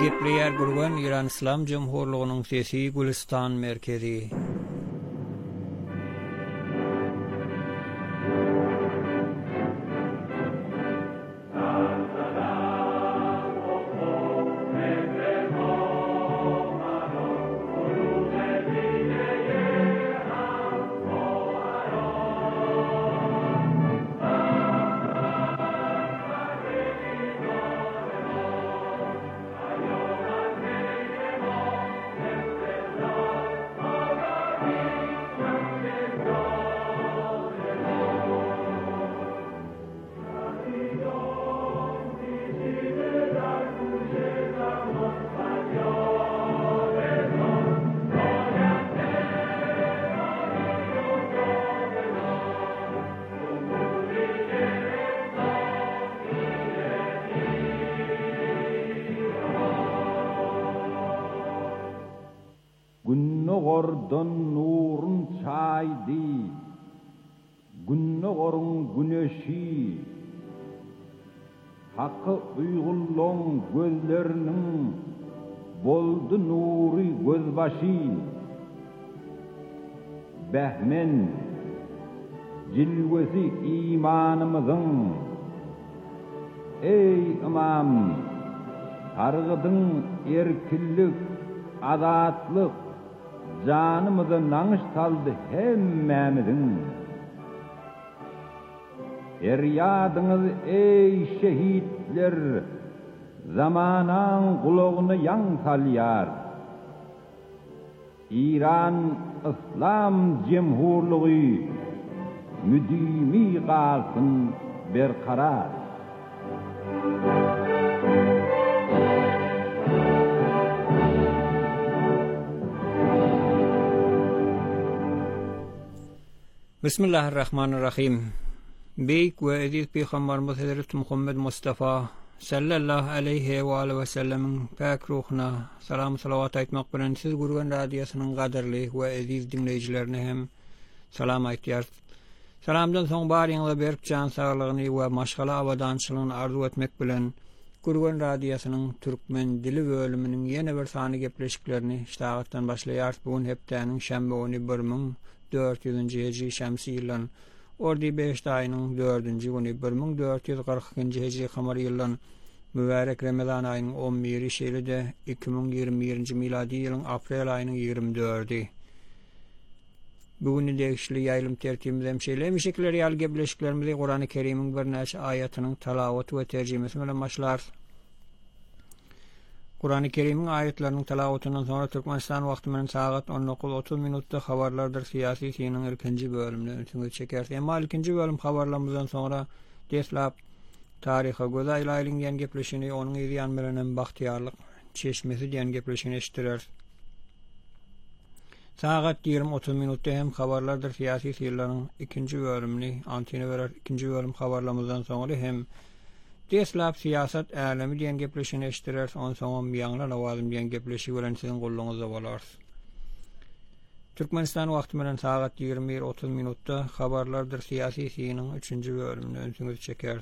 Gepleyer Gurban İran İslam Cumhurluğu'nun sesi Gülistan merkezi. Günnogordan nurun çaydı, günnogorun güneşi, hakkı uygulluğun gözlerinin boldu nuri gözbaşı, behmen cilvesi imanımızın, ey imam, targıdın erkillik, azatlık, canımızı nanış saldı hemmemizin. Eryadınız ey şehitler, zamanan kulağını yan salyar. İran İslam Cumhurluğu müdimi kalsın berkarar. Bismillahirrahmanirrahim. Beyk ve aziz Peygamberimiz Hazreti Muhammed Mustafa sallallahu aleyhi ve sellem'in pak ruhuna salam salavat aytmak bilen siz Gurban Radiosynyň gaderli we aziz dinleyijilerine hem salam aýtýar. Salamdan soň baryňyza berk can saglygyny we maşgala awadançylygyny arzu etmek bilen Gurban Radiosynyň türkmen dili bölüminiň ýene bir sany gepleşiklerini ştagatdan başlaýar. Bugun hepdeniň şembe 1400-nji hijri şemsi ýylyň ordy 5 aýynyň 4-nji güni 1442-nji hijri kamar ýylyň mübarek Ramazan aýynyň 11-nji şeýlede 2021-nji miladi ýylyň aprel aýynyň 24-nji. Bugün degişli ýaýlym tertibimiz hem şeýlemişikler ýaly gepleşiklerimizi Qur'an-ı Kerim'iň bir näçe aýatynyň talawaty we terjimesi bilen başlar. Qur'an-ı Kerim'iň aýatlarynyň talawatyndan soňra Türkmenistan wagty bilen saat 19:30 minutda habarlardyr syýasy synyň ikinji bölümini öňe çeker. Emma ikinji bölüm habarlarymyzdan soňra deslap taryha göz aýlaýlan gepleşini onuň ýan bilen bahtiýarlyk çeşmesi diýen gepleşini eşitdiler. Saat 20:30 minutda hem habarlardyr syýasy syýlaryň ikinji bölümini antene berer. İkinji bölüm habarlarymyzdan soňra hem deslap siyasat älemi diýen gepleşini eşitdiler. On soňam ýaňlar awazym diýen gepleşi bilen siziň gollunuzda bolar. Türkmenistan wagty bilen saat 21:30 minutda habarlardyr syýasy synyň 3-nji bölümini öňe çeker.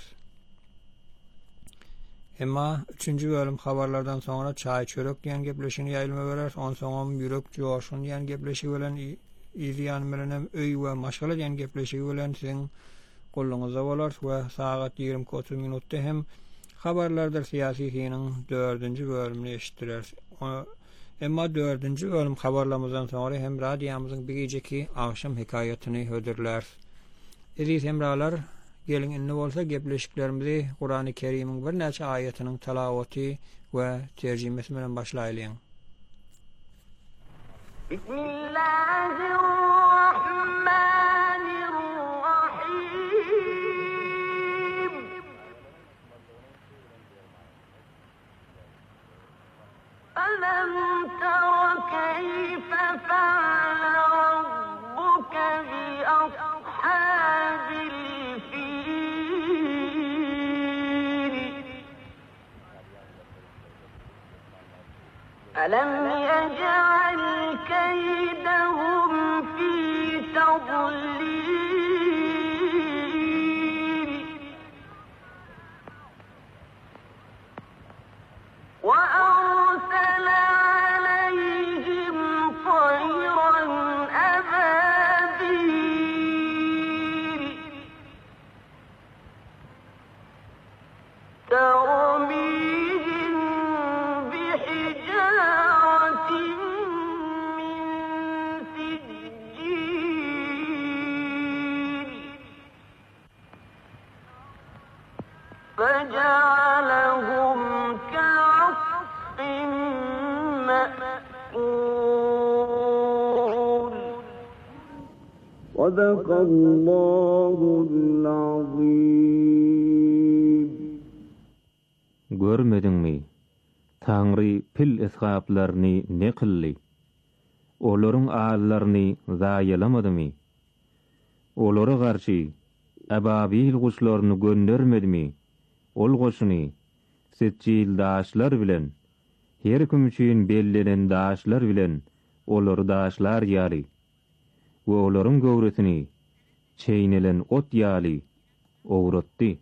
Emma 3-nji bölüm habarlardan soňra çaý çörek diýen gepleşini ýaýlma berer. On soňam ýürek joşun diýen gepleşi bilen ýan bilen öý we maşgala diýen gepleşi bilen siziň gollunuzda bolar we saat 20:30 minutda hem habarlardyr syýasy synyň 4-nji bölümini eşitdiler. Emma 4-nji bölüm habarlarymyzdan soňra hem radiýamyzyň bir gejeki akşam hekaýatyny höderler. Aziz hemralar, gelin inni bolsa gepleşiklerimizi Qur'an-ı Kerim'iň bir näçe aýatynyň talawaty we terjimesi bilen başlaýalyň. Bismillahirrahmanirrahim. Alam tara kayfa fa'ala rabbuka bi ashabil fil. Alam yaj'al kaydahum fi tadlil wa ترميهم بحجارة من سجيل فجعلهم كعصف مأكول. صدق الله العظيم. Görmediňmi? Taňry pil esgaplarni ne kılly? Olaryň ağallaryny zaýalamadymy? Olara garşy ababil guşlaryny göndermedimi? Ol goşuny setçil daşlar bilen, her kim üçin bellenen daşlar bilen olary daşlar ýaly. We olaryň gowresini çeýnelen ot ýaly owratdy.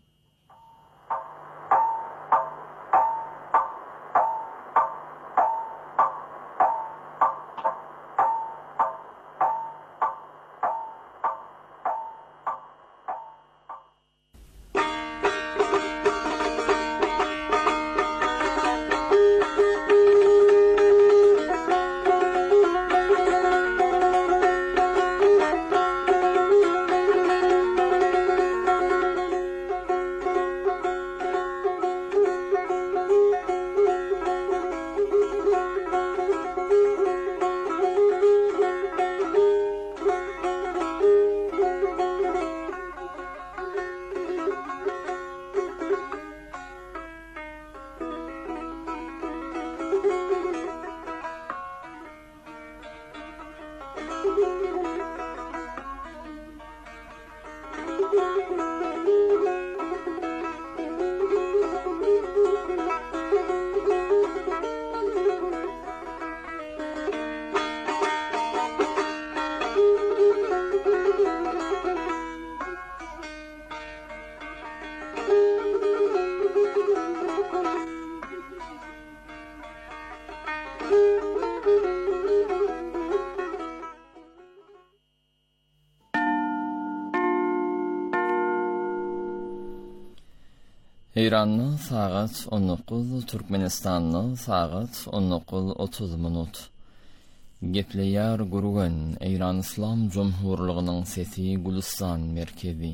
İran'ın saat 19, Türkmenistan'ın saat 19:30 minut. Gepleýär gurgan İran İslam Cumhurluğunyň sesi Gülistan merkezi.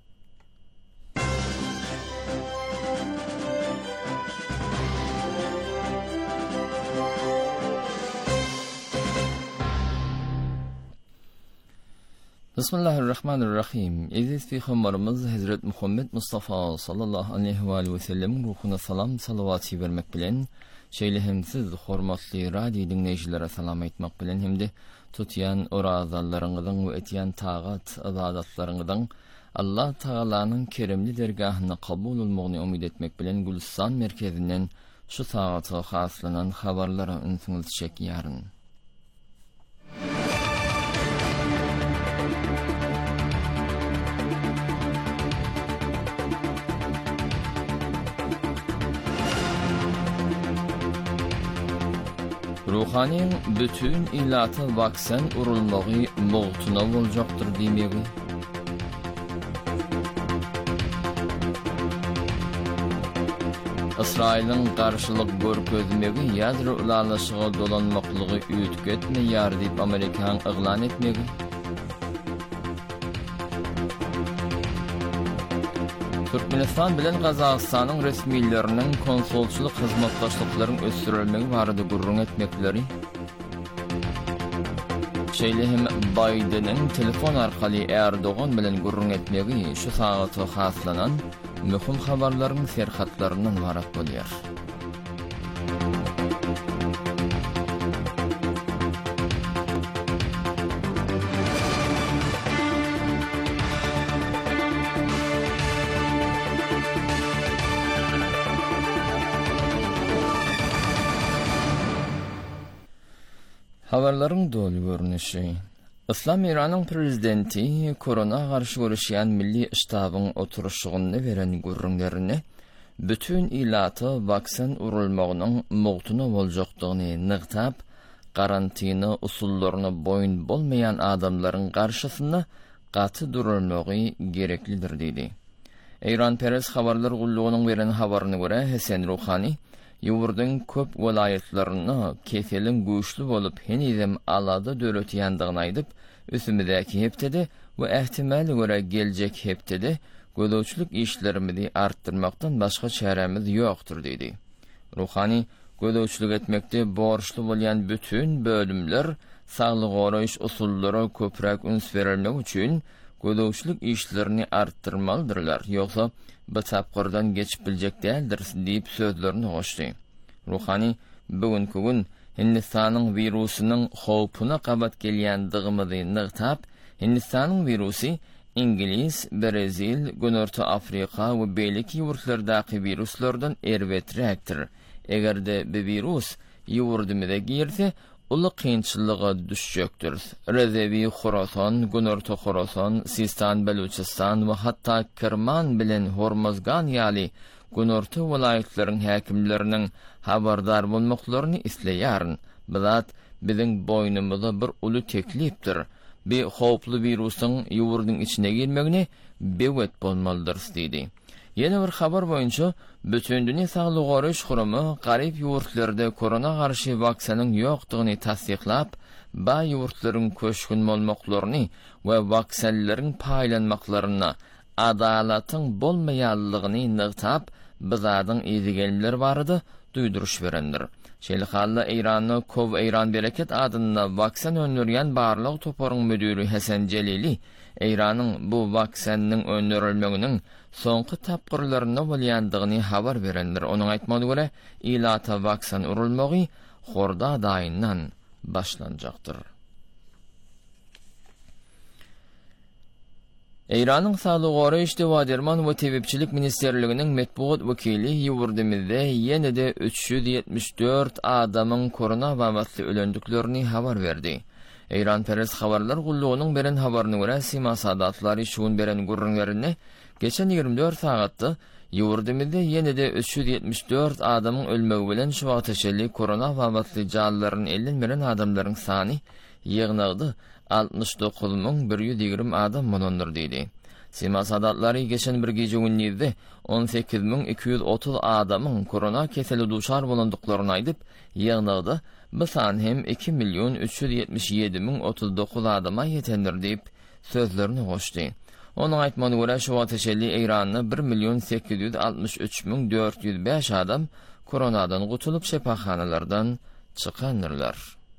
Bismillahirrahmanirrahim. Aziz Peygamberimiz Hazret Muhammed Mustafa sallallahu aleyhi ve sellem ruhuna salam salavat vermek bilen şeýlehimsiz hormatly radio dinleýijilere salam aýtmak bilen hemde tutýan orazallaryňyzyň we etýän tagat ibadatlaryňyzyň Allah Taalanyň keremli dergahyna kabul bolmagyny umyt etmek bilen Gülistan merkezinden şu saata haslanan habarlara ünsiňizçek ýaryn. Ruhanyň bütün illata vaksen urulmagy mugtuna boljakdyr diýmegi. İsrail'in qarşılık görkezmegi ýadro ulalaşyga dolanmaklygy üýtgetmeýär diýip Amerikan yglan etmegi. Türkmenistan bilen Gazagystanyň resmiýetleriniň konsulçylyk hyzmatdaşlyklaryň ösdürilmegi barada gurrun etmekleri. Şeýlehim Bidenin telefon arkaly Erdogan bilen gurrun etmegi şu saata haslanan möhüm habarlaryň serhatlaryndan ibaret bolýar. Habarlaryň dolu görnüşi. İslam İran'ın prezidenti korona garşy görüşýän milli ştabyň oturuşygyny beren gurrunlaryny bütün ilaty vaksin urulmagynyň mugtyna boljakdygyny nygtap, karantina usullaryna boyun bolmayan adamlaryň garşysyna gaty durulmagy gereklidir diýdi. Eyran Peres habarlar gulluğunun veren habarını göre Hasan Rouhani ýurdun köp welaýatlaryny keselin güýçli bolup henidem alada döret ýandygyn aýdyp, üsümidäki heptede we ähtimali göre geljek heptede gödöwçülük işlerimizi artdyrmakdan başga çäremiz ýokdur diýdi. Rouhani gödöwçülük etmekde borçlu bolýan bütün bölümler saglyk goraýyş usullary köpräk üns berilmek üçin gödöwçülük işlerini arttırmalıdırlar, ýoksa bu tapgyrdan geçip biljek däldir diýip sözlerini goşdy. Rouhani bugünkü gün Hindistanyň virusynyň howpuna gabat gelýändigimizi nygtap, Hindistanyň virusy İngiliz, Brezil, Günorta Afrika we belki ýurtlardaky viruslardan erwetrekdir. Egerde bu virus ýurdymyza girse, uly kynçylyga düşjekdir. Rezevi, Khorasan, Günorta Khorasan, Sistan, Baluchistan we hatda Kirman bilen Hormozgan ýaly Günorta welaýatlaryň häkimleriniň habardar bolmaklaryny isleýärn. Bilat biziň boýnumyzda bir uly teklipdir. Bir howply virusyň ýurdun içine girmegine bewet bolmalydyr diýdi. Ýene bir habar boýunça bütün dünýä saglyk goraýyş gurumy garyp ýurtlarda korona garşy waksanyň ýokdugyny tasdiklap, ba ýurtlaryň köşkün bolmaklaryny we waksanlaryň paýlanmaklaryna adalatyň bolmaýanlygyny nygtap, bizadyň ýedigenler bardy duýduruş berendir. Şeýle Eýranyň Kov Eýran Bereket adyna waksan öndürýän barlyk toparyň müdiri Hasan Jelili, Eýranyň bu waksanyň öndürilmeginiň soňky tapgyrlaryna bolýandygyny habar berendir. Onuň aýtmagy göre, ilata waksan urulmagy horda daýyndan başlanjakdyr. Eýranyň Saglyk goraýyş Derman we Tebipçilik Ministerliginiň metbuat wekili ýurdymyzda ýene-de 374 adamyň korona wagtly ölendiklerini habar berdi. Eýran Peres habarlar gulluğunun beren habaryny görä Sima Sadatlary şuun beren gurrunlaryny geçen 24 sagatda ýurdymyzda ýene-de 374 adamyň ölmegi bilen şu wagtçyly korona wagtly jallaryn ellenmeren adamlaryň sany ýygnagdy 69.120 adam monondur diýdi. Sima Sadatlary geçen bir gece günnizde 18.230 adamyň korona keseli duşar bolandyklaryny aýdyp, ýygnagdy bu san hem 2.377.039 adama ýetendir diýip sözlerini goşdy. Onuň aýtmagy görä şu wagtçyly Eýranyň 1.863.405 adam koronadan gutulup şepaxanalardan çykandyrlar.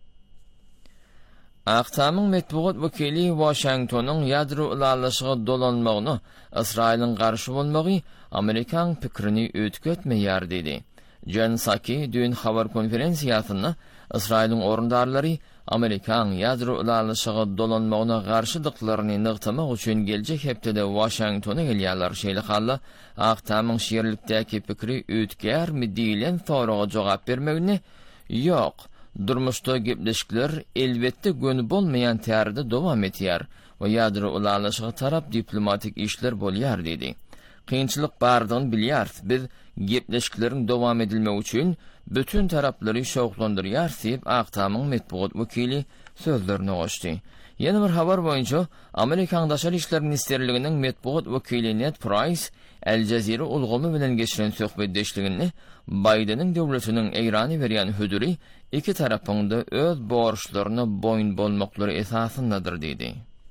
Aqtamyň metbuat wekili Washingtonyň ýadro ulalaşyga dolanmagyny Israýlyň garşy bolmagy Amerikan pikrini ötketmeýär diýdi. Jen Psaki dün habar konferensiýasyna Israýlyň orundarlary Amerikan ýadro ulalaşyga dolanmagyna garşydyklaryny nygtamak üçin geljek hepdede Washingtona gelýärler. Şeýle Aqtamyň şeýerlikdäki pikri ötkärmi diýilen soraga jogap bermegini ýok. Durmuşda gepleşikler elbette gönü bolmayan tärde dowam etýär we ýadro ulalaşyga tarap diplomatik işler bolýar diýdi. Kynçylyk bardygyny bilýär. Biz gepleşikleriň dowam edilmegi üçin bütün taraplary şowklandyrýar diýip Aqtamyň metbuat wekili sözlerini goşdy. Ýene bir habar boýunça Amerikan Daşary işler ministerliginiň metbuat wekili Ned Price El Jazeera ulgamy bilen geçiren söhbetdeşligini Bidenin döwletiniň Eýrany berýän hödüri iki tarapyňda öz borçlaryna boyun bolmaklary esasyndadyr diýdi.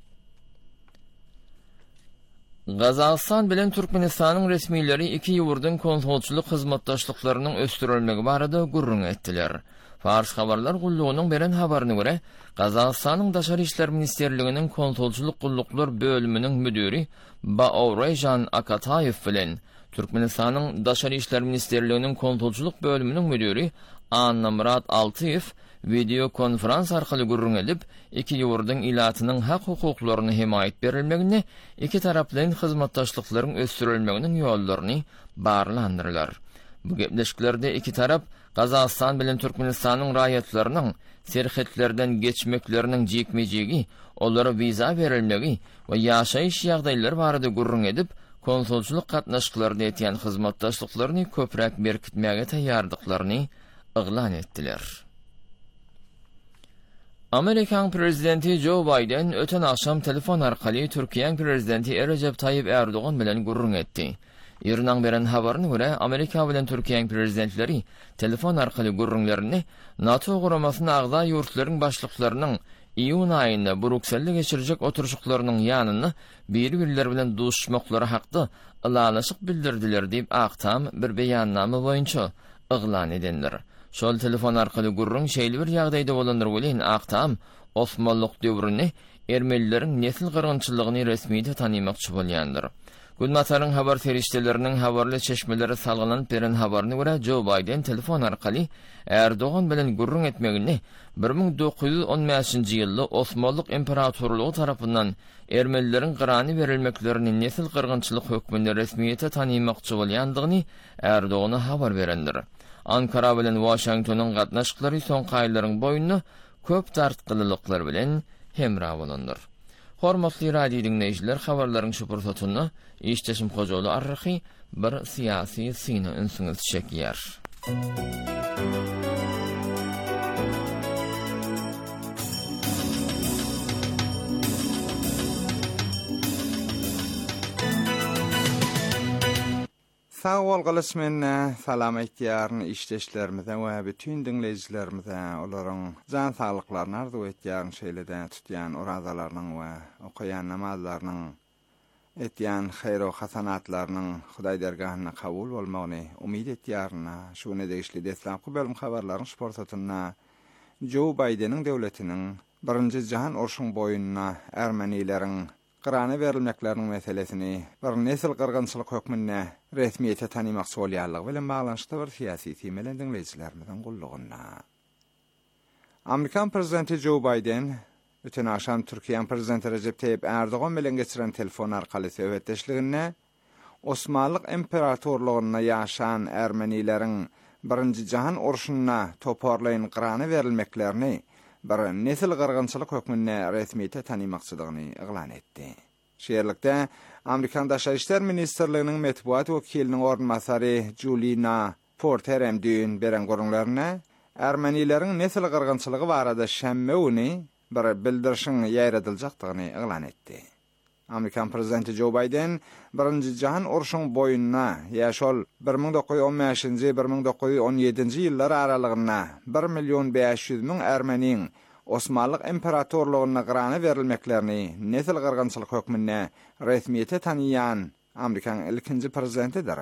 Gazaqstan bilen Türkmenistanyň resmiýetleri iki ýurdun konsulçylyk hyzmatdaşlyklarynyň östürilmegi barada gurrun etdiler. Fars habarlar gulluğunun beren habaryna görä, Gazaqstanyň Daşary işler ministerliginiň konsulçylyk gulluklar bölüminiň müdiri Baorjan Akatayev bilen Türkmenistanyň Daşary işler ministerliginiň konsulçylyk bölüminiň müdiri Anna Murat Altıyev video konferans arkaly gurrun edip, iki ýurdun ilatynyň hak hukuklaryny himayet berilmegini, iki taraplaryň hyzmatdaşlyklaryň östürilmeginiň ýollaryny barlandyrlar. Bu gepleşiklerde iki tarap Gazaqstan bilen Türkmenistanyň raýatlarynyň serhetlerden geçmekleriniň jekmejegi, olary viza berilmegi we ýaşaýyş ýagdaýlary barada gurrun edip, konsulçylyk gatnaşyklaryny etýän hyzmatdaşlyklaryny köpräk berkitmäge taýýardyklaryny yglan etdiler. Amerikan prezidenti Joe Biden öten akşam telefon arkaly Türkiýe prezidenti Recep Tayyip Erdoğan bilen gurrun etdi. Ýerden beren habaryna görä Amerika bilen Türkiýe prezidentleri telefon arkaly gurrunlaryny NATO guramasyna agda ýurtlaryň başlyklarynyň iýun aýynda Brükselde geçirijek oturuşuklarynyň ýanyny bir-birleri bilen duşmaklary hakda ylanyşyk bildirdiler diýip aktam bir beýannama boýunça yglan edenler. Şol telefon arkaly gurrun şeýle bir ýagdaýda bolanlar bilen aktam Osmanlyk döwrüni Ermenileriň nesil gyrgynçylygyny resmiýete tanymakçy bolýandyr. Gulmataryň habar ferişteleriniň habarly çeşmeleri salgylanyp beren habaryna görä Joe Biden telefon arkaly Erdoğan bilen gurrun etmegini 1915-nji ýylda Osmanlyk imperatorlugy tarapyndan Ermenileriň gyrany berilmeklerini nesil gyrgynçylyk hökmüni resmiýete tanymakçy bolýandygyny Erdoğan'a habar berendir. Ankara bilen Washingtonyň gatnaşyklary soňky aýlaryň boýunna köp tartgylylyklar bilen hemra bolandyr. Hormatly radio dinleýijiler, habarlaryň şu pursatyny işdeşim Hojaly arrahy bir syýasy syny ünsüňiz çekýär. Sağ ol galysmenne, salam aýtýaryn işdeşlerimize we bütün dinleýijilerimize olaryň jan saglyklaryny arzu etýän şeýlede tutýan orazalarynyň we okuyan namazlarynyň etýän hayr we hasanatlarynyň Hudaý dergahyna kabul bolmagyny umyt etýärna şuny degişli deslam bölüm habarlaryň sportatyna Joe Biden'in döwletiniň birinji jahan urşuň boýunna Ermenileriň gyrany berilmekleriniň meselesini bir nesil gyrgynçylyk hökmüne resmiýete tanymakçy bolýarlygy bilen baglanşykda bir syýasy temelen dinleýijilerimizden gullugyna. Amerikan prezidenti Joe Biden öten akşam Türkiýe prezidenti Recep Tayyip Erdoğan bilen geçiren telefon arkaly söhbetdeşligine Osmanlyk imperatorlugyna ýaşan Ermenileriň birinji jahan urşunyna toparlaýyn gyrany berilmeklerini bir nesil gyrgynçylyk hökmüne resmiýete tanymakçylygyny yglan etdi. Şeýerlikde Amerikan Daşary işler ministrliginiň metbuat wekiliniň ornmasary Juliana Porter hem düýün beren gorunlaryna Ermenileriň nesil gyrgynçylygy barada şemme uny bir bildirişiň ýaýradyljakdygyny yglan etdi. Amerikan prezidenti Joe Biden birinji jahan urşuň boýunna ýaşol 1915-1917-nji ýyllar aralygyna 1.500.000 Ermeniň Osmanlyk imperatorlugyna gyrany berilmeklerini nesil gyrgynçylyk hökmüne resmiýete tanýan Amerikan ilkinji prezidentidir.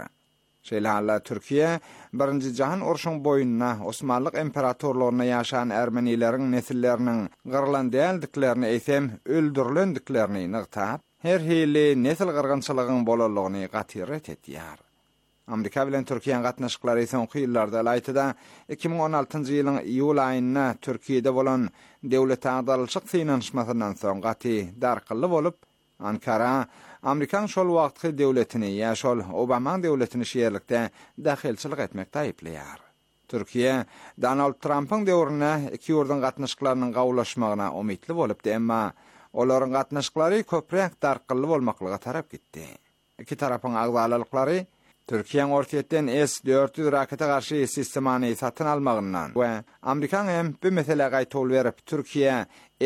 Şeýle Türkiýe birinji jahan urşuň boýunna Osmanlyk imperatorlugyna ýaşan Ermenileriň nesilleriniň gyrlan däldiklerini eýsem öldürilendiklerini nyktab her hili nesil gyrgynçylygyň bolalagyny gatyret etýär. Amerika bilen Türkiýe gatnaşyklary soňky ýyllarda Laýtyda 2016-njy ýylyň iýul aýyna Türkiýede bolan döwlet agdarlyşyk synanyşmasyndan soň gaty darkylly bolup, Ankara Amerikan şol wagtky döwletini ýa şol Obama döwletini şeýerlikde dahilçilik etmekde aýplaýar. Türkiýe Donald Trump'yň döwrüne iki ýurduň gatnaşyklarynyň gawlaşmagyna umytly bolupdy, emma olaryň gatnaşyklary köprek darkylly bolmaklyga tarap gitdi. İki tarapyň agdalyklary Türkiýeň ortaýetden S-400 raketa garşy sistemany satyn almagyndan we Amerikan hem bu meselege aýtol berip Türkiýe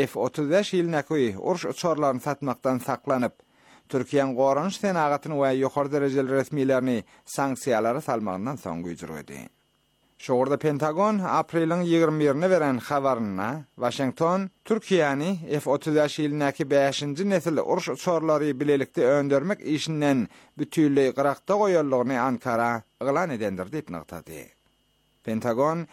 F-35 ýylynaky urş uçarlaryny satmakdan saklanyp, Türkiýeň goranyş senagatyny we ýokary derejeli resmiýlerini sanksiýalary salmagyndan soň güýjürdi. Şoğurda Pentagon Aprelin 21-ne veren habarına Washington, Türkiýany F-35 ýylynaky 5-nji nesil urş uçarlary bilelikde öndürmek işinden bütünlüği gyrakda goýarlygyny Ankara yglan edendir diýip nykdady. Pentagon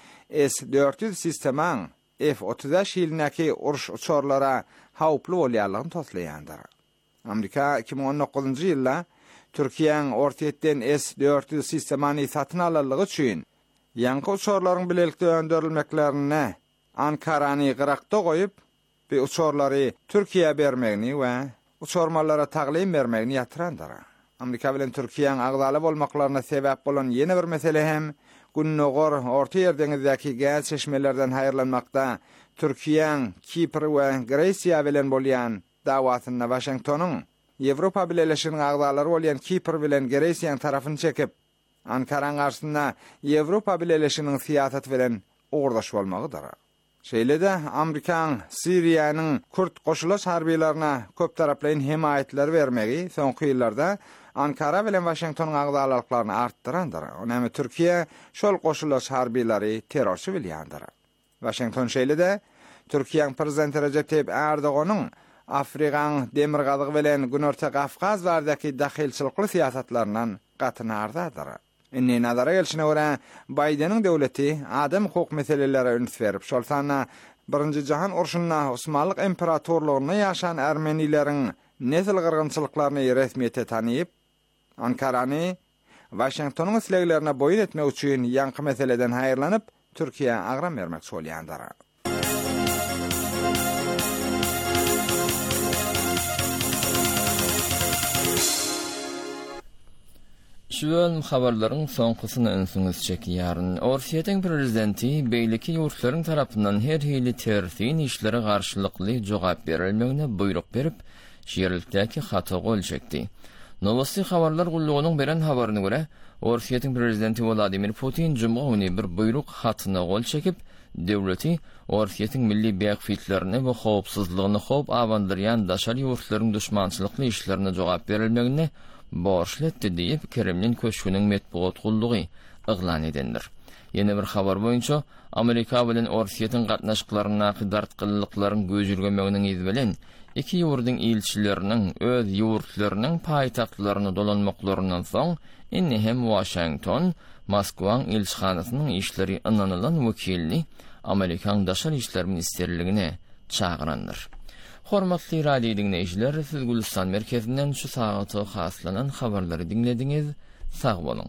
S-400 sistemaň F-35 ýylynaky urş uçarlara hawply bolýarlygyny toslaýandyr. Amerika 2019-njy ýylda Türkiýeň ortaýetden S-400 sistemany satyn alanlygy üçin ýanky uçarlaryň bilelikde öndürilmeklerine Ankarany gyrakda goýup, bu uçarlary Türkiýe bermegini we uçarmalara taglim bermegini ýatyrandyr. Amerika bilen Türkiýeň agdaly bolmaklaryna sebäp bolan ýene bir mesele hem Günnogor Orta Ýerdeňizdäki gaz çeşmelerden haýyrlanmakda Türkiýeň, Kipr we Greýsiýa bilen bolýan dawatyna Washingtonyň Ýewropa Birleşiginiň agdalary bolýan Kipr bilen Greýsiýanyň tarapyny çekip Ankaraň garşysynda Ýewropa Birleşiginiň siýasaty bilen uğurdaş bolmagydyr. Şeýle-de Amerikan Siriýanyň Kürt goşulaş harbiýlaryna köp taraplaýyn himayetler bermegi soňky ýyllarda Ankara bilen Washington agdalyklaryny artdyrandyr. Onamy Türkiýe şol goşulaş harbiýlary terrorçy bilýändir. Washington şeýle-de Türkiýanyň prezidenti Recep Tayyip Erdoğanyň Afrikan demirgazygy bilen Günorta Kafkaz baradaky dahilçilikli siýasatlarynyň gatynardadyr. Inni nazara gelişine göre Biden'in devleti adam hukuk meseleleri öňe berip, şol sana Birinji Jahan urşunna Osmanlyk imperatorlugyna ýaşan Ermenileriň nesil gyrgynçylyklaryny resmiýete tanyýyp, Ankarany Washingtonyň isleglerine boyun etmek üçin ýanky meseleden haýyrlanyp, Türkiýe agram bermek bolýandyr. Şu habarlaryň soňkusyny öňsüňiz çekýäryn. Orsiýetiň prezidenti beýleki ýurtlaryň tarapyndan her hili tersin işlere garşylykly jogap berilmegine buyruk berip, şeýerlikdäki hata gol çekdi. Novosti habarlar gullugynyň beren habaryna görä, Orsiýetiň prezidenti Vladimir Putin juma güni bir buyruk hatyna gol çekip, döwleti Orsiýetiň milli beýikliklerini we howpsuzlygyny howp awandyrýan daşary ýurtlaryň düşmançylykly işlerine jogap berilmegine borçletdi diýip Kremlin köşküniň metbuat gullugy yglan edendir. Ýene bir habar boýunça Amerika bilen Orsiýetiň gatnaşyklaryna dartgyllyklaryň göjürgemeginiň ýyzy bilen iki ýurdyň ilçileriniň öz ýurtlarynyň paýtaktlaryny dolanmaklarynyň soň inni hem Washington, Moskwaň ilçihanasynyň işleri ynanylan wekilini Amerikan daşary işler ministerligine çagyrandyr. Hormatly radio dinleýijiler, siz Gülistan merkezinden şu sagaty haslanan habarlary dinlediňiz. Sag boluň.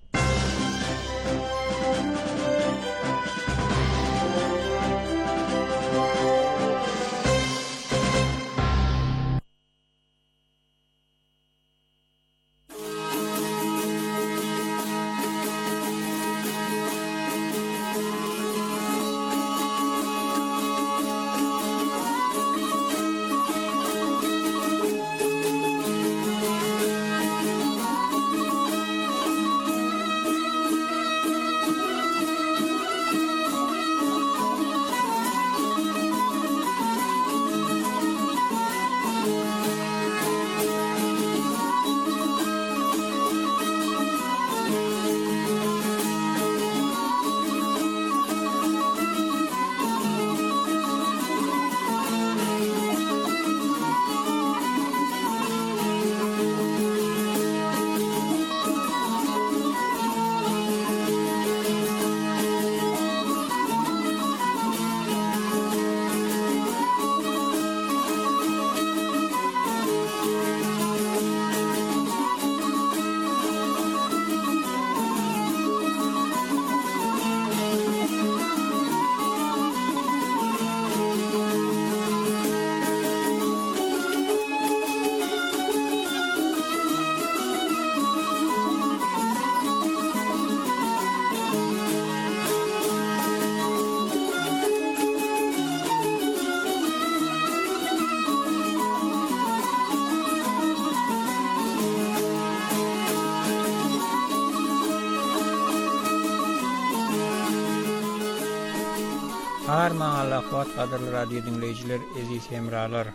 Harmanalaqat qadarly radio dinleyijiler, eziz hemralar.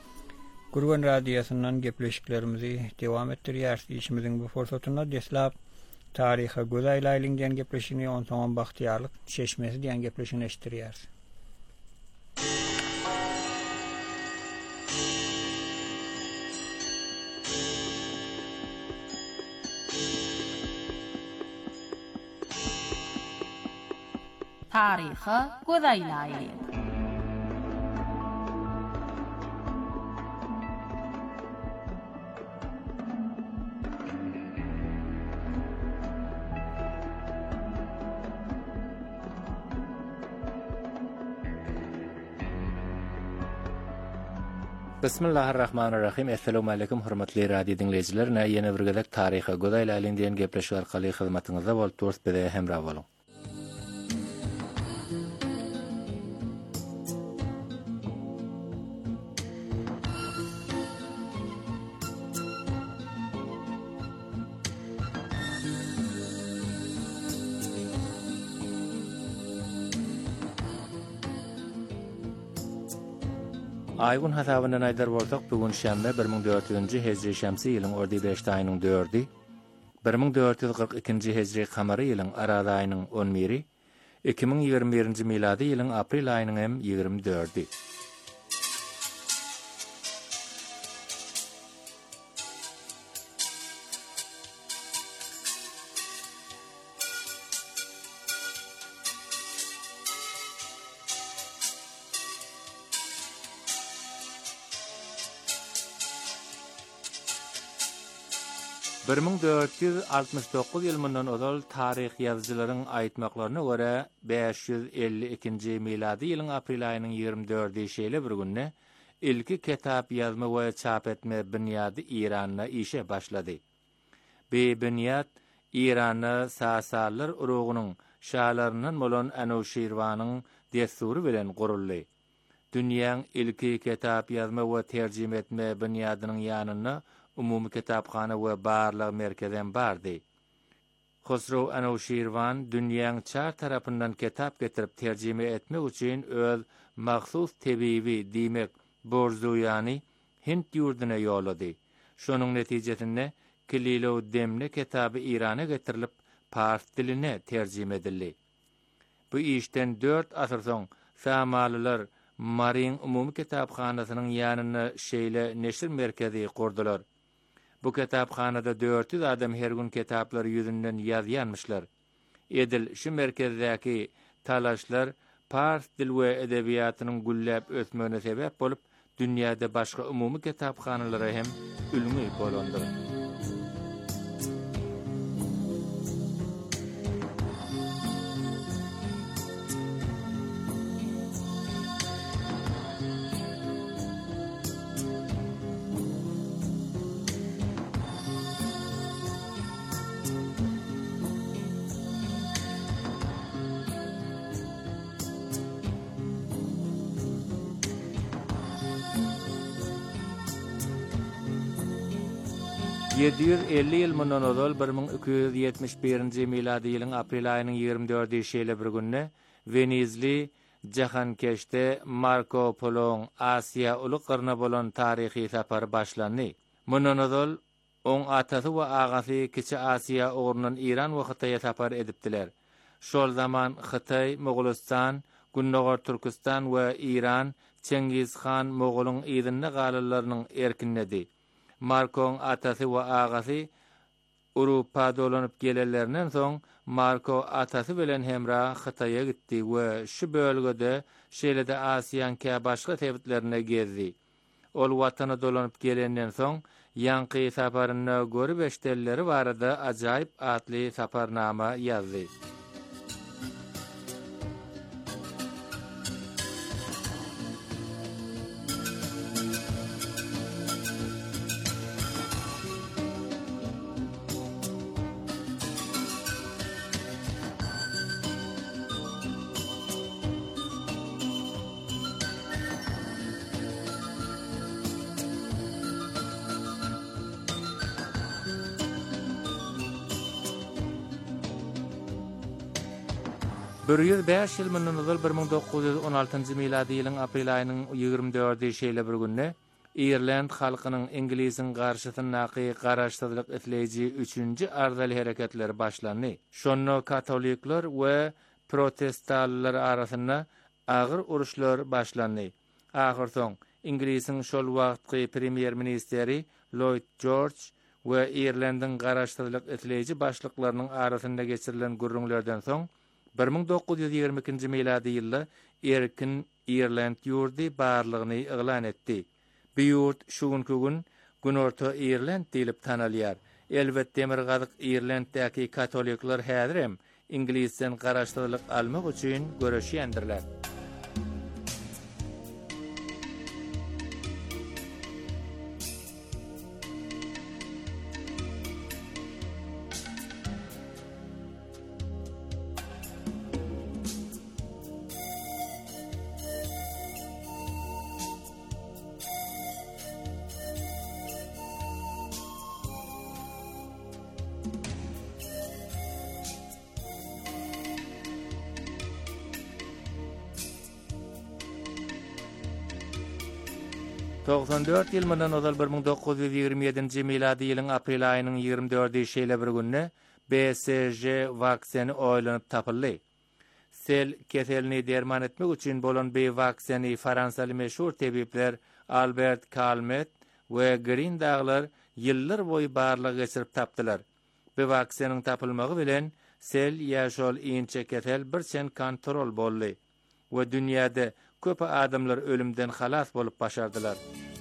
Gurgan radiosundan gepleşiklerimizi dewam etdirýär. Işimiziň bu forsatyna deslap taryha gözaýl aýlyňdan gepleşini onsoň bagtyarlyk çeşmesi diýen gepleşini eşitdirýär. Taryha gözaýl aýlyk. Bismillahirrahmanirrahim. Assalamu alaykum hormatly radio dinleyijiler. Ýene bir gezek taryha gözaýl aýlyň diýen gepleşik arkaly hyzmatyňyzda bolup durýar bize hemra boluň. Aygun hasabından aydar bolsak bugün şämbe 1400-nji hejri şämsi ýylyň ordy 5 aýynyň 4-ü 1442-nji hejri kamary ýylyň arada aýynyň 11-i 2021-nji milady ýylyň aprel aýynyň hem 24-i. Bir 1469 ýylyndan odal taryh ýazgylaryň aýtmaklaryna görä 552-nji milady ýylyň aprel aýynyň 24-i şeýle bir günne ilki kitap ýazma we çap etme bünyady Iranda işe başlady. Bu bünyat Iranda Sasalar urugynyň şahlarynyň bolan Anuşirwanyň destury bilen guruldy. Dünýäň ilki kitap ýazma we terjime etme bünyadynyň ýanyna umumy kitapxana we barlyk merkezden bardy. Hosrow Anuşirwan dünýäň çar tarapyndan kitap getirip terjime etmek üçin öz mahsus tebibi diýmek borzuýany Hint ýurduna ýolady. Şonuň netijesinde Kililo demne kitaby Irana getirilip fars diline terjime edildi. Bu işten 4 asr soň Samalylar Marin umumy kitapxanasynyň ýanyna şeýle neşir merkezi kurdular. Bu kitapxanada 400 adam her gün kitaplar ýüzünden ýazýanmyşlar. Edil şu merkezdäki talaşlar fars dil we edebiýatynyň gülläp ösmegine sebäp bolup dünýäde başga umumy kitapxanalara hem ülgü bolandyr. ...750 ýyl mundan odal 1271-nji milady ýylyň aprel aýynyň 24-i şeýle bir günne Venizli jahankeşde Marco Polo'ň Asiýa uluklarına bolan taryhy sapary başlandy. Mundan odal oň atasy we agasy Kiçi Asiýa ogrunyň Iran we Hytaýa sapar edipdiler. Şol zaman Hytaý, Mogolistan, Günnogor Türkistan we Iran Çengiz Han Mogolyň ýygyny galallarynyň erkinledi. Marko'ň atasy we agasy Urupa dolanyp gelelerinden soň Marko atasy bilen hemra Hytaýa gitdi we şu bölgede şeýle-de Asiýanyň başga tebitlerine gezdi. Ol watana dolanyp gelenden soň ýanky saparyny görüp eşdelleri barada ajaýyp atly saparnama ýazdy. Bir 5 ýyl mundan ozal 1916-njy milady ýylyň aprel aýynyň 24-i şeýle bir günne Irland halkynyň Inglisiň garşysyna garaşdyrlyk etleýiji 3-nji ardal hereketleri başlandy. Şonno katolikler we protestantlar arasynda agyr uruşlar başlandy. Ahir soň Inglisiň şol wagtky premier ministeri Lloyd George we Irlandyň garaşdyrlyk etleýiji başlyklarynyň arasynda geçirilen gürrüňlerden soň 1922-nji milady ýylda erkin Irland ýurdy barlygyny eglan etdi. Bu ýurt şu günkü gün Günorta Irland diýilip tanalýar. Elbetde Demirgazyk Irlanddäki katolikler häzir hem Ingilisden garaşdyrlyk almak üçin göreşýändirler. 94 ýyl mundan ozal 1927-nji miladi ýylyň aprel aýynyň 24-nji şeýle bir günne BCG waksini oýlanyp tapyldy. Sel keselini derman etmek üçin bolan B waksini Fransaly meşhur tebipler Albert Calmet we Green daglar ýyllar boýy barlyk geçirip tapdylar. Bu waksiniň tapylmagy bilen sel ýaşol iňçe kesel birçen kontrol boldy we dünýäde köp adamlar ölümden halas bolup başardylar.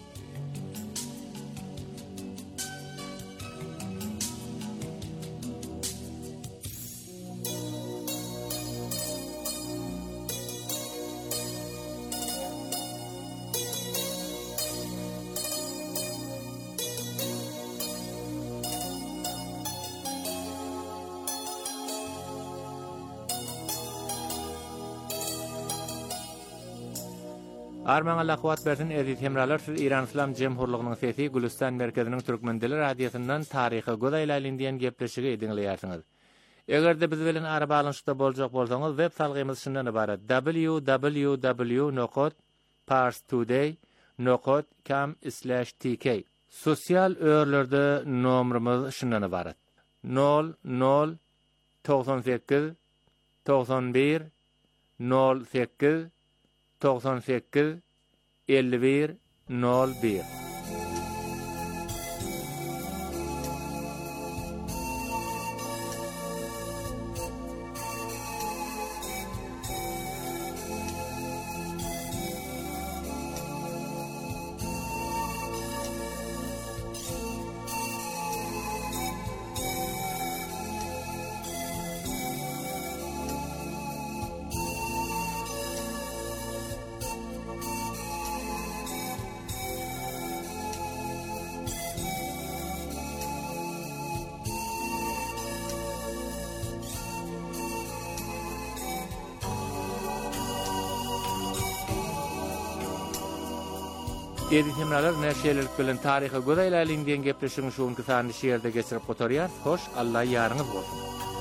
Arman Allah kuwat bersin edit hemralar siz İran İslam Cemhurluğunyň sesi Gülistan merkeziniň Türkmendili radiosundan taryhy godaýlaryň diýen gepleşigi dinleýärsiňiz. Egerde biz bilen ara balanşykda boljak bolsaňyz web salgymyz şundan ibaret: www.parstoday.com/tk. Sosial örlerde nomrumyz şundan ibaret: 00 98 91 08 98 51 01. Edit hemralar näşelik bilen taryhy godaýlaryň diýen gepleşigiň şuňky sany şeýerde geçirip gotarýar. Hoş, Allah ýaryňyz bolsun.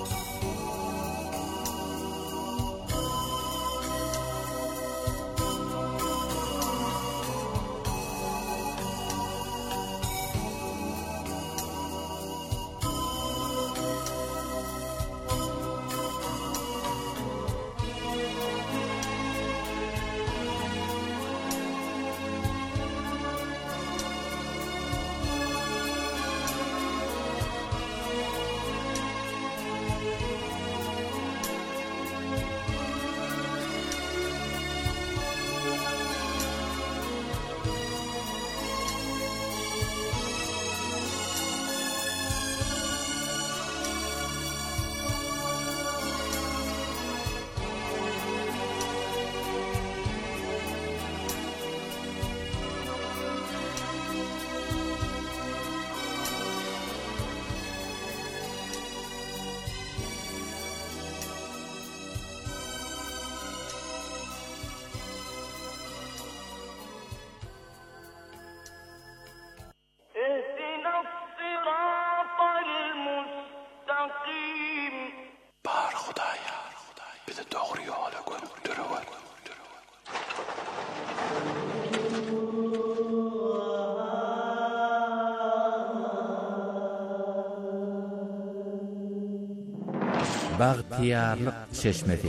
Bagtiyarlyk çeşmesi.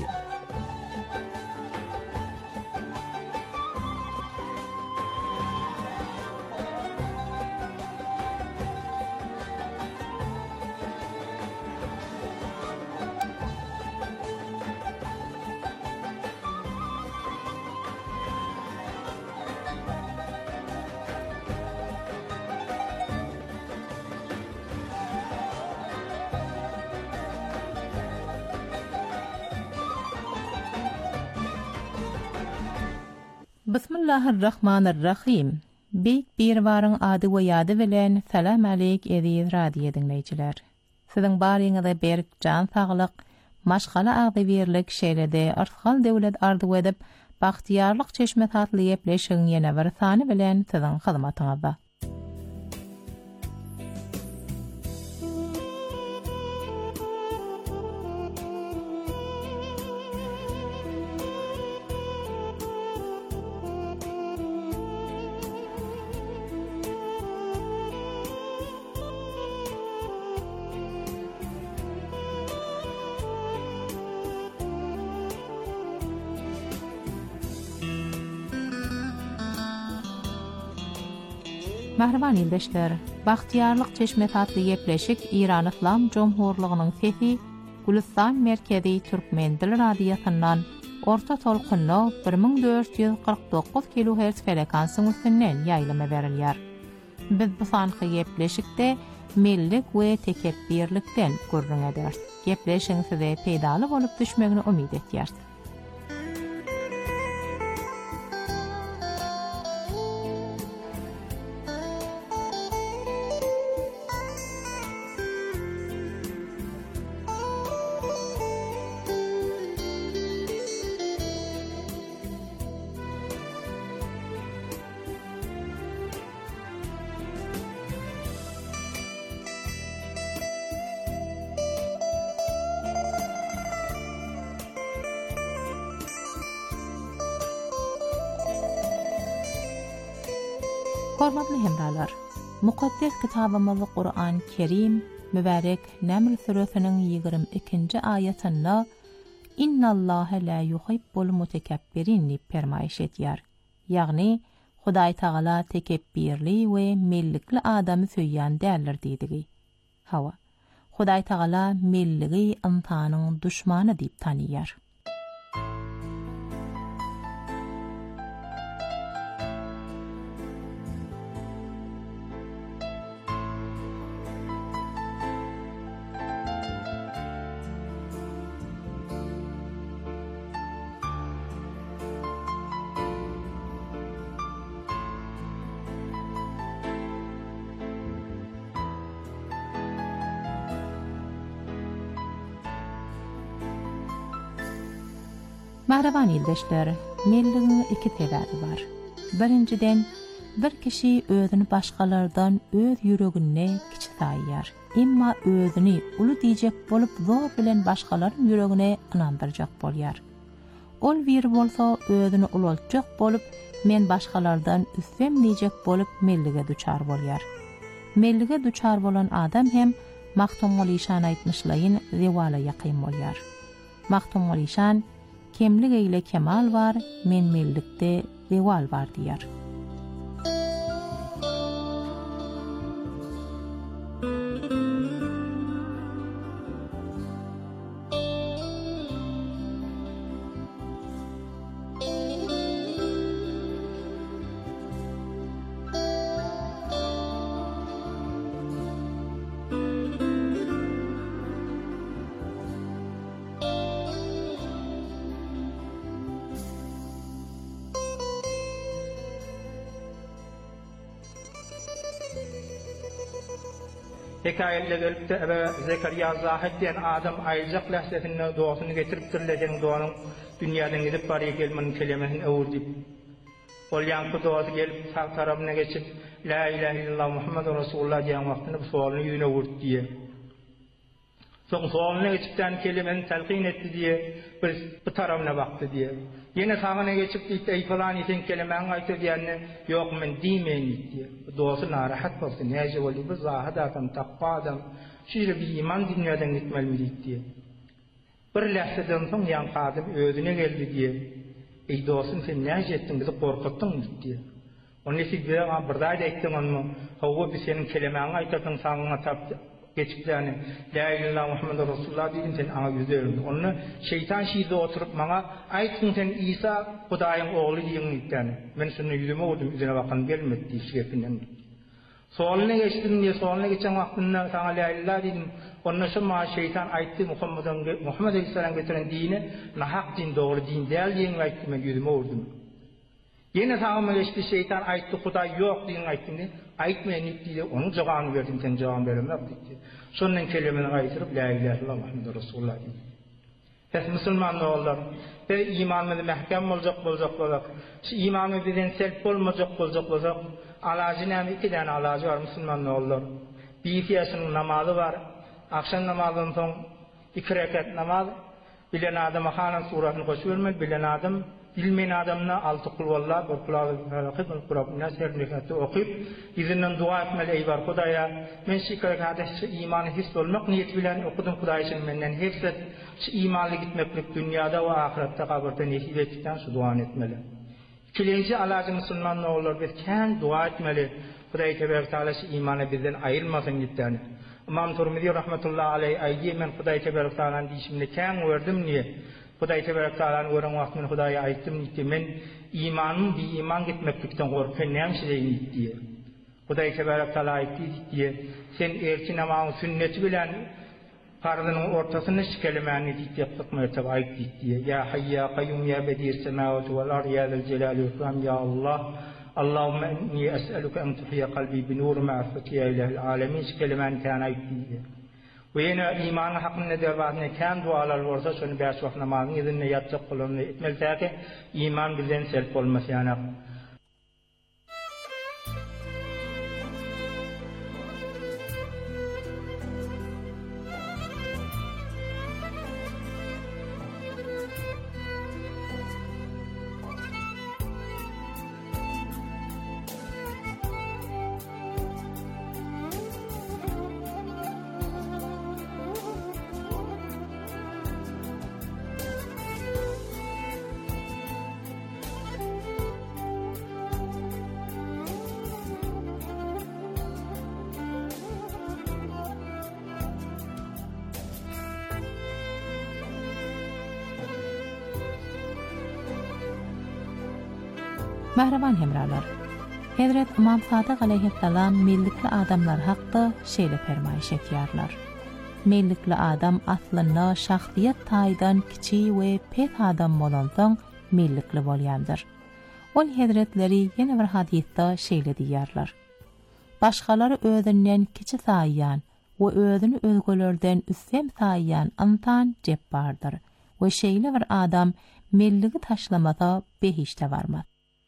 Bismillahirrahmanirrahim. Beyk bir warın ady we ýady bilen salam aleyk edýär radio dinleýijiler. Siziň baryňyzda berk jan saglyk, maşgala agdy berlik şeýlede artgal döwlet ardy edip bagtiyarlyk çeşme tatly ýepleşigiň ýene bir sany bilen siziň hyzmatyňyzda. Mahriban ildeşler, Baxtiyarlyk çeşmet adlı gepleşik İran İslam Cumhurluğunyň sesi Gülistan merkezi Türkmen dil radiýasyndan orta tolkunlu 1449 kHz frekansyň üstünden ýaýlama berilýär. Biz bu sanky gepleşikde millik we tekebbirlikden gurrun ederiz. Gepleşiň size peýdaly bolup düşmegini umyd etýär. Hormatly hemralar, mukaddes kitabymyz Qur'an-ı Kerim mübarek Naml suresiniň 22-nji ayatynda "İnnallaha la yuhibbul mutekebbirin" diýip fermaýş etýär. Ýagny Hudaý Taala tekebbirli we millikli adamy söýýän däldir diýdigi. Hawa, Hudaý Taala milligi intanyň düşmany diýip tanýar. Mahraban ildeşler, milligiň iki täbäri bar. Birinciden, bir kişi özüni başgalardan öz ýüregine kiçi taýýar. Emma özüni uly diýjek bolup zor bilen başgalaryň ýüregine inandyrjak bolýar. Ol bir bolsa özüni ulaltjak bolup, men başgalardan üstem diýjek bolup millige duçar bolýar. Millige duçar bolan adam hem Maktum Alişan aýtmyşlaýyn zewala ýaqyn bolýar. Maktum Alişan kemlik eyle kemal var, men millikde zewal var diýer. Hekayelde gelip de Zekeriya Zahid diyen adam ayrıcak lehsetinde doğasını getirip türleden doğanın dünyadan gidip bari gelmenin kelimesini öğürdip. Ol yankı doğası gelip sağ tarafına geçip La ilahe illallah Muhammedun Resulullah diyen vaktinde bu sualını yüzüne vurdu diye. Son sualına geçipten kelimenin telkin etti diye bu tarafına baktı diye. Yine sağına geçip deyip ey falan isen kelimenin aytı diyenine yok men dimeyin diye. Doğası narahat olsun. Nece oli bu zahid adam, takva adam. Şöyle bir iman dünyadan gitmeli mi diye. Bir lehseden son yankı adam özüne geldi diye. Ey doğasun sen nece ettin bizi korkuttun diye. Onun için bir daha da ettin onu. Havu bir senin kelimenin aytadın sağına taptı. Geçip yani La ilahe illallah Muhammed Resulullah dedim sen ana yüzde öldü. Onu şeytan şiide oturup bana aytın sen İsa Hudaýyň oğlu diýen ýetdi. Men şunu yüzüme vurdum, üzerine bakan gelmedi diýişgepinden. Soalına geçtim diye soalına geçen wagtynda sana la ilahe dedim. Onun şu ma şeytan aytdy Muhammed Aleyhisselam getiren dini nahak din doğru din däl diýen aýtdy men yüzüme vurdum. Yine sağıma geçti şeytan aytdy Hudaý ýok diýen aýtdy. Aytmayan diye onun cevabını verdim sen cevap veremem dedi. Sonra kelimeni aytırıp la ilahe illallah Muhammed Resulullah dedi. Pes Müslüman oğullar ve imanımız mehkem olacak. Şu imanımız bizden selp olmayacak. Alacı ne? 2 tane alacı var Müslüman oğullar. Bir yaşının namazı var. Akşam namazından sonra 2 rekat namaz. Bilen adama Halan suratını koşuvermez. Bilen adam bilmeyen adamına 6 kul vallah, 1 kul alakı, 1 kul abunnas her nekatı okuyup, izinden dua etmeli ey var Hudaýa, men şu kadar imanı his olmak niyet bilen okudum Hudaý için menden hepset, şu imanlı gitmeklik dünyada ve ahirette kabirde nesip ettikten şu dua etmeli. İkinci alacı Müslüman oğullar biz kendi dua etmeli. Hudaý Tebaraka Taala imana bizden aýylmasyn gitdi. İmam Tirmizi rahmetullahi aleyhi aýdy men Hudaý Tebaraka Taala'nın diýişinde käň gördüm niye? Hudaý Tebaraka Taala'nın gören wagtynda Hudaýa aýtdym diýdi men imanym bi iman gitmeklikden gorpyn näme diýdi diýdi. Hudaý Tebaraka Taala aýtdy diýdi sen erki namazy sünneti bilen farzynyň ortasyny şikelemäni diýip ýapmakmyr aýtdy diýdi. Ya hayya qayyum ya bedir semawati wal ardi ya zal jalali wal ikram ya Allah. Allahumma inni es'aluka an tuhyiya qalbi bi nur ma'rifati ya ilahil alamin şikelemän kan aýtdy. Ve yine imanı hakkında derbatına kan dualar olsa şunu beş vakit namazını izinle yatacak kullanını etmelidir ki iman bizden selp olması yani. Mehreban hemralar. Hazret İmam Sadık aleyhisselam mellikli adamlar haqqında şeýle fermaýyş etýärler. Mellikli adam aslynda şahsiýet taýdan kiçi we pet adam bolansoň mellikli bolýandyr. Ol hazretleri ýene bir hadisde şeýle diýärler. Başgalary özünden kiçi saýýan we özüni özgelerden üstem saýýan antan jebbardyr. We şeýle bir adam melligi taşlamasa behişte barmaz.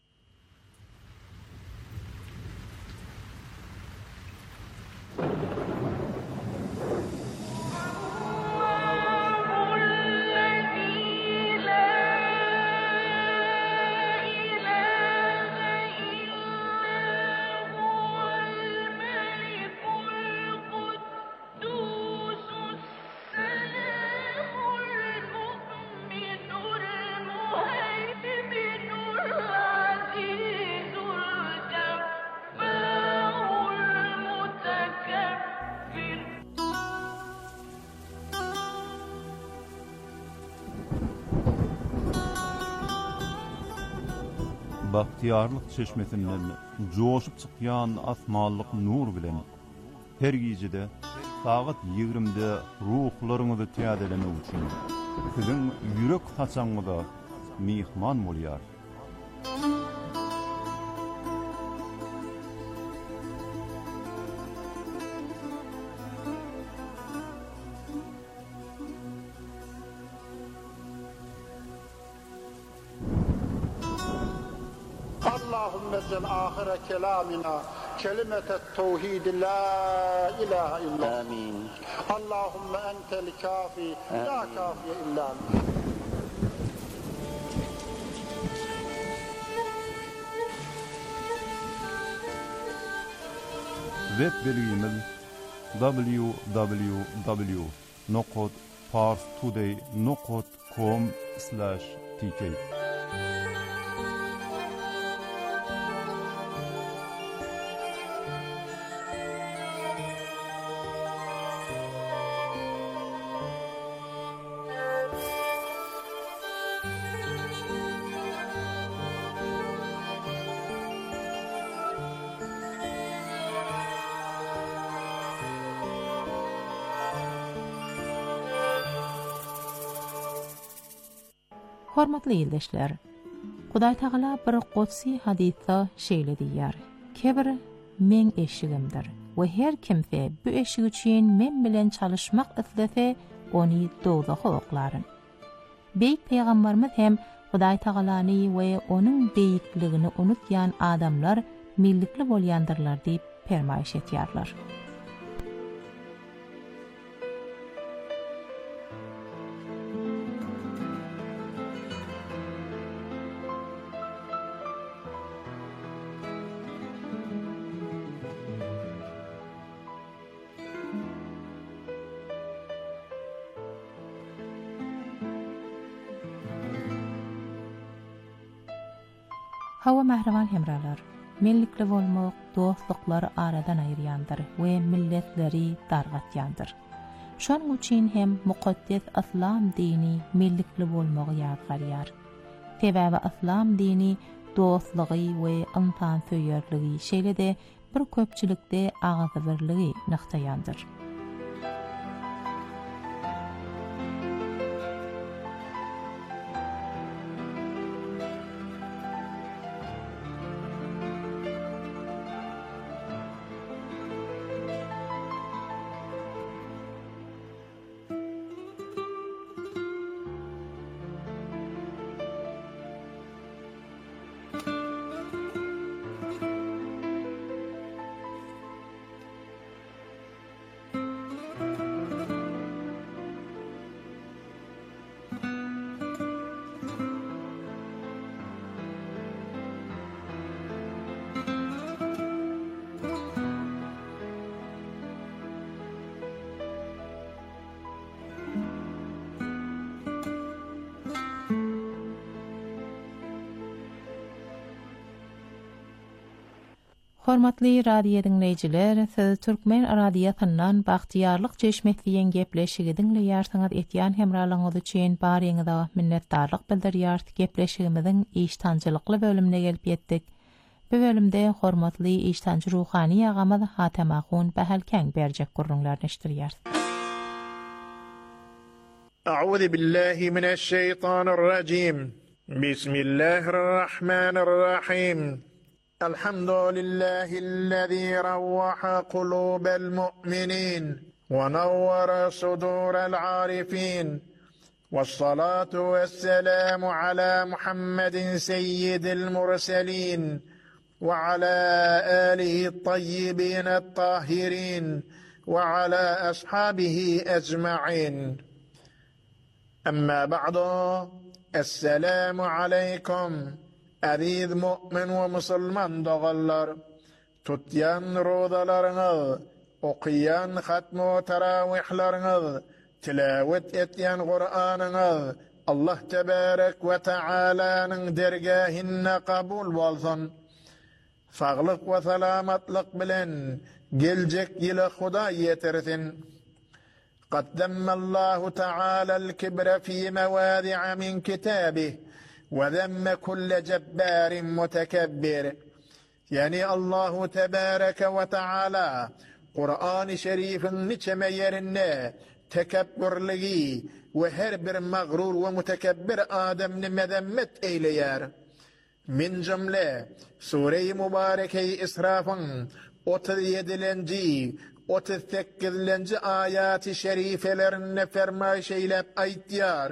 Bahtiyarlyk çeşmesinden joşup çykýan asmanlyk nur bilen her gecede saat 20'de ruhlaryňyzy täzelenmek üçin siziň ýürek haçaňyza mihman bolýar. Allahümme ecel ahire kelamina kelimetet tevhid la ilahe illa. Amin. Allahümme entel kafi la kafiye illa. Web belgimiz www.parstoday.com/tk. Hormatly ýoldaşlar, Hudaý Taala bir gotsy hadisde şeýle diýär. Kebir men eşigimdir we her kimse bu eşig üçin men bilen çalışmak islese ony dozaga oklaryn. Beýik peýgamberimiz hem Hudaý Taalany we onuň beýikligini unutýan adamlar millikli bolýandyrlar diýip fermaýyş etýärler. Hawa mehreban hemralar, mellikli bolmak dostluklar aradan ayıryandır ve milletleri dargatyandır. Şonuň üçin hem mukaddes İslam dini millikli bolmagy ýazgarýar. Sebäbi İslam dini dostlugy we insan söýerligi şeýle-de bir köpçülikde agazy birligi nyktaýandyr. Hormatly radio dinleyijiler, siz Türkmen radiosynyň bagtyarlyk çeşmetliýen gepleşigi dinleýärsiňiz. Etýän hemralygyňyz üçin baryňyza minnetdarlyk bildirýär. Gepleşigimiziň iştançylykly bölümine gelip ýetdik. Bu bölümde hormatly iştançy ruhani agamyz Hatem Ahun Bahalken berjek gurrunlaryny iştirýär. A'udhu billahi mineşşeytanirracim. Bismillahirrahmanirrahim. الحمد لله الذي روح قلوب المؤمنين ونور صدور العارفين والصلاة والسلام على محمد سيد المرسلين وعلى آله الطيبين الطاهرين وعلى أصحابه أجمعين أما بعد السلام عليكم Aziz mu'min ve musulman doğallar, tutyan rodalarınız, okuyan hatmu teravihlarınız, tilavet etyen Kur'anınız, Allah tebarek ve Teala'nın dergâhinne kabul bolsun. Sağlık ve selamatlık bilen, gelecek yılı Huda yetirsin. قدم الله تعالى الكبر في مواضع من كتابه وذم كل جبار متكبر. Yani Allahu Tebareke ve Teala Kur'an-ı Şerif'in niçeme yerine tekebbürlüğü ve her bir mağrur ve mutekebbir ademini mezemmet eyleyer. Min cümle Sure-i Mübareke-i İsraf'ın 37. 38. ayat-ı şerifelerine fermayiş eylep aytiyar.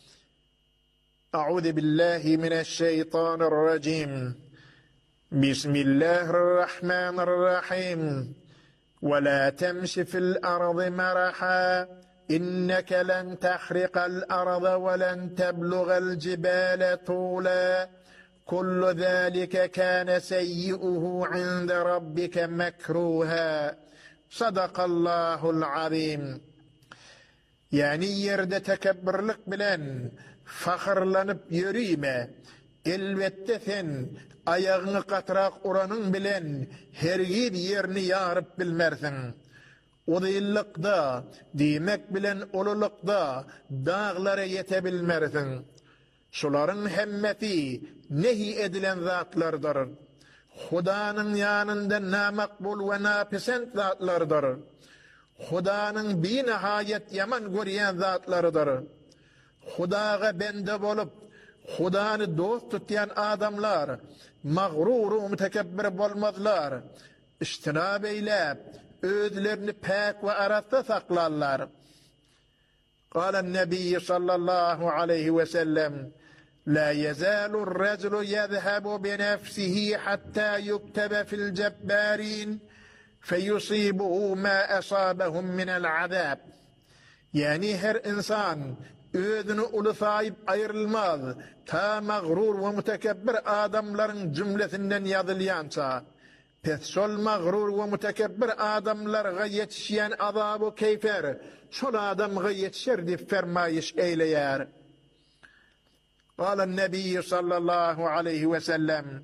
أعوذ بالله من الشيطان الرجيم بسم الله الرحمن الرحيم ولا تمش في الأرض مرحا إنك لن تخرق الأرض ولن تبلغ الجبال طولا كل ذلك كان سيئه عند ربك مكروها صدق الله العظيم. Yani yerde tekebberlik bilen fahrlanıp yürüyme. Elbette sen ayağını katrak oranın bilen hergib yerini yarıp bilmersin. Odaylıkda, demek bilen olulukda dağlara yetebilmersin. Şuların hemmeti nehi edilen zatlardır. Hudanın yanında namakbul ve napisent zatlardır. Hudanın bir nihayet yaman görüyen zatlarıdır. Hudaga bende bolup, Hudanı dost tutyan adamlar, mağruru mütekebbir bolmazlar. İştinab eylep, özlerini pek ve arafta saklarlar. قال النبي صلى الله عليه وسلم لا يزال الرجل يذهب بنفسه حتى يكتب في الجبارين فيصيبه ما أصابهم من العذاب. Yani her insan özünü ulusayıp ayrılmaz, ta mağrur ve mütekebbir adamların cümlesinden yazılyansa, pes sol mağrur ve mütekebbir adamlarga yetişen azabı keyfer, sol adamga yetişer dip fermayiş eyleyer. قال النبي صلى الله عليه وسلم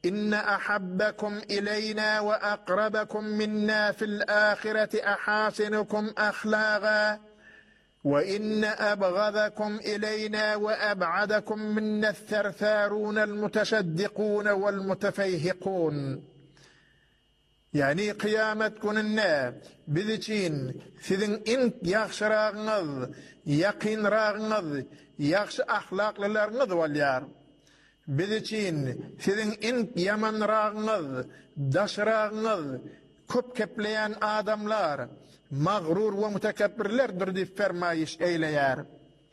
إن أحبكم إلينا وأقربكم منا في الآخرة أحاسنكم أخلاقا وإن أبغضكم إلينا وأبعدكم منا الثرثارون المتشدقون والمتفيهقون. يعني قيامة كننا بذتين فذن إنك يخش راغنض يقين راغنض يخش أخلاق للارنض واليار بذتين فذن إنك يمن راغنض دش راغنض كب كبليان آدم لار مغرور ومتكبر لردر دي فرمايش ايليار.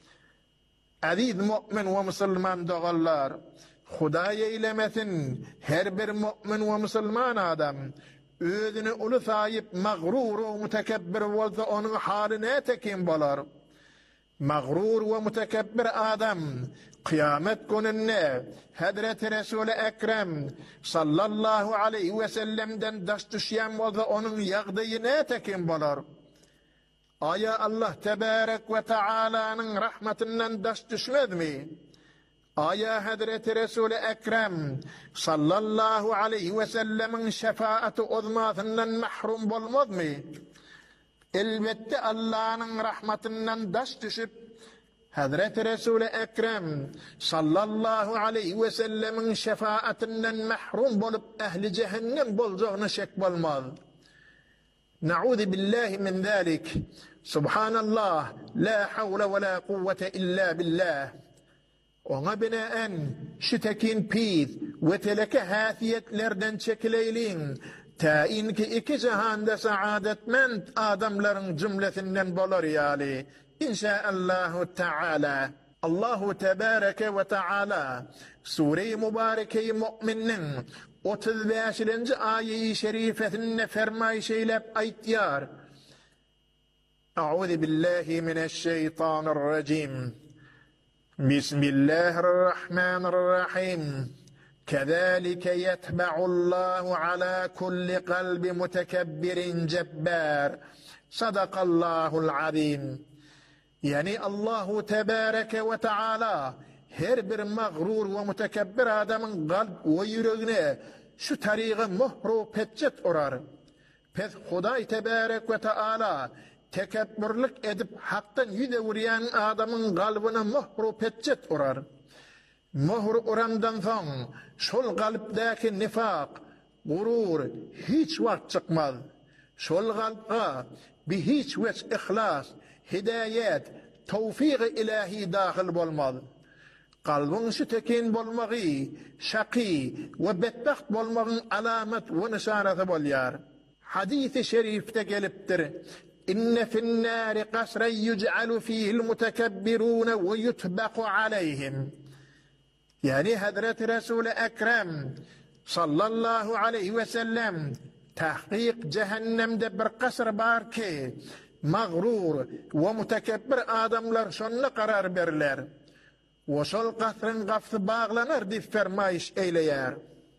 عديد مؤمن ومسلمان دوغلار خداي إلمثن هربر مؤمن ومسلمان آدم ödünü ulu sayıp mağrur ve mutekebbir olsa onun haline tekin bolar. Mağrur ve mutekebbir adam kıyamet gününde Hazreti Resul-i Ekrem sallallahu aleyhi ve sellem'den daş düşen olsa onun yağdığına tekin bolar. Aya Allah tebarek ve Teala'nın rahmetinden daş düşmez mi? Aya Hazreti Resul-i Ekrem sallallahu aleyhi ve sellemin şefaati uzmasından mahrum olmaz mı? Elbette Allah'ın rahmetinden daş düşüp Hazreti Resul-i Ekrem sallallahu aleyhi ve sellemin şefaatinden mahrum olup ehli cehennem bolacağına şek olmaz. Na'udhu billahi min zalik. Subhanallah, la havle ve la kuvvete illa billah. Ona binaen şitekin pid ve teleke hasiyetlerden çekileyliğin tayin ki iki cihanda saadetmend adamların cümlesinden bolar yali inşaallahu teala. Allahu tebareke ve teala Sure-i Mübareke-i Mü'minin 35. ayet-i şerifesinde fermayış eylep aytiyar. Eûzu billahi mineşşeytanirracim. Bismillahirrahmanirrahim. كذلك يتبع الله على كل قلب متكبر جبار. صدق الله العظيم. Yani Allahu Tebareke ve Teala her bir mağrur ve mutekebbir adamın kalp ve yüreğine şu tarihi muhru peçet orar. Pes Huday Tebarek ve Teala tekebbürlük edip haktan yüze vuruyan adamın kalbine muhru peçet orar. Muhru orandan sonra şol kalptaki nifak, gurur hiç vakt çıkmaz. Şol kalpka bir hiç veç ihlas, hidayet, tevfik-i ilahi dahil bolmaz. Kalbin şu tekin bolmağı, şaki ve bedbaht bolmağın alamet ve nişanatı bolyar. Hadis-i şerifte geliptir. İnne finnâri kasren yüc'alu fîhil mutekebbirûne ve yutbeku aleyhim. Yani Hazreti Resul-i Ekrem sallallahu aleyhi ve sellem tahkik cehennemde bir kasr var ki mağrur ve mutekebbir adamlar şonla karar verirler. Ve şol kasrın kapısı bağlanır diye fermayış eyleyar.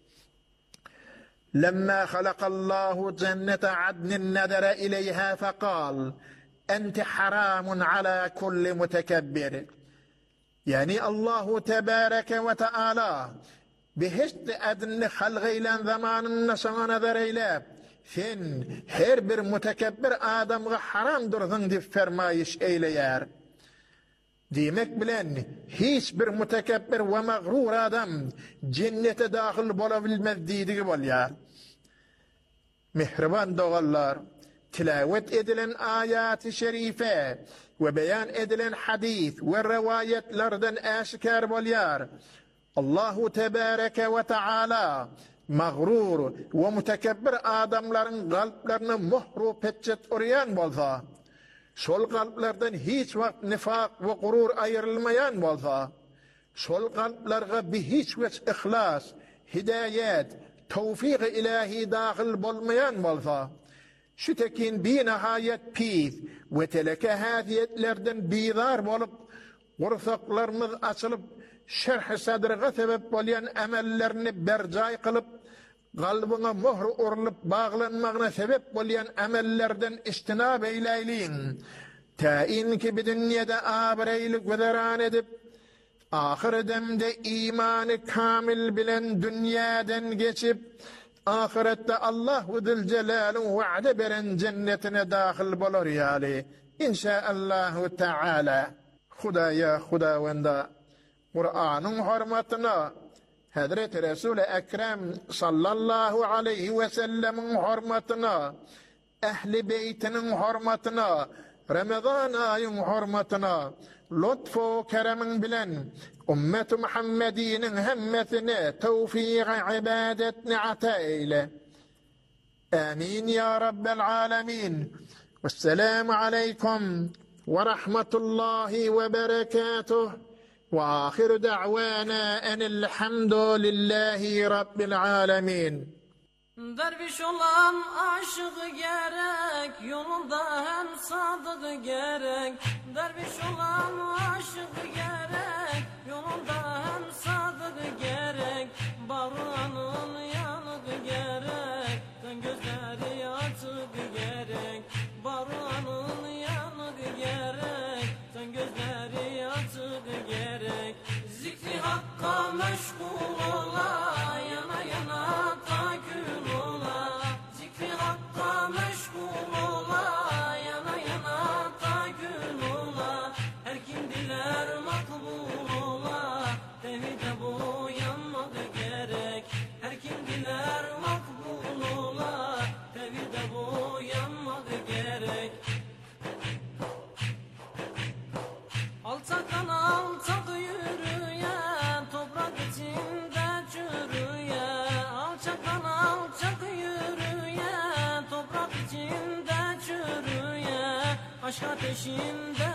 لما خلق الله جنة عدن نذر إليها فقال أنت حرام على كل متكبر. Yani Allahu Tebareke ve Teala behişt adını halgıyla zamanını sana nazar eylep sen her bir mutekebbir adamga haram durdun diye fermayış eyleyar. Demek bilen hiçbir mutekebbir ve mağrur adam cennete dahil bolabilmez dediği bolyar. Mihriban doğallar, tilavet edilen ayat-ı şerife ve beyan edilen hadis ve rivayetlerden aşikar bolyar. Allahu Tebareke ve Teala mağrur ve mutekebbir adamların kalplerini muhru peçet orayan bolsa, şol kalplerden hiç vakt nifak ve gurur ayrılmayan bolsa, şol kalplerge bir hiç veç ihlas, hidayet, tevfik-i ilahi dahil bolmayan bolsa, şu tekin bir nihayet pis ve teleke hadiyetlerden bidar bolup, gursaklarımız açılıp, şerh-i sadrıga sebep bolyan emellerini bercay kılıp, kalbine muhr urulup bağlanmağına sebep bolyan emellerden istinab eyleyleyin. Tayin ki bir dünyada abreylik vedaran edip, ahir demde imanı kamil bilen dünyadan geçip ahirette Allahu Zülcelal'ın vaade beren cennetine dahil bolur yali. İnşaallahu Teala. Hudavenda Kur'an'ın hürmetine Hazreti Resul-i Ekrem sallallahu aleyhi ve sellemin hürmetine, ehli beytinin hürmetine, Ramazan ayın hürmetine, lütfu keremin bilen ümmet-i Muhammedi'nin hemmesine tevfik-i ibadetini ata eyle. Amin ya Rabbel alemin. Vesselamu aleykum ve rahmetullahi ve berekatuh. وآخر دعوانا أن الحمد لله رب العالمين. Derviş olan aşık gerek, yolunda hem sadık gerek. Derviş olan aşık gerek, yolunda hem sadık gerek. Barağının yanık gerek, gözleri açık gerek. Barağının yanık gerek, gözleri açık gerek. Zikri hakka meşgul ola, yana yana takül ola. Zikri hakka meşgul ola, yana yana takül ola. Her kim diler makbul ola, tevhide bu yanmak gerek. Her kim diler makbul ola, tevhide bu yanmak gerek. Alçaktan alçak yürüyen, toprak içinde çürüyen. Alçaktan alçak yürüyen, toprak içinde çürüyen. Aşk ateşinde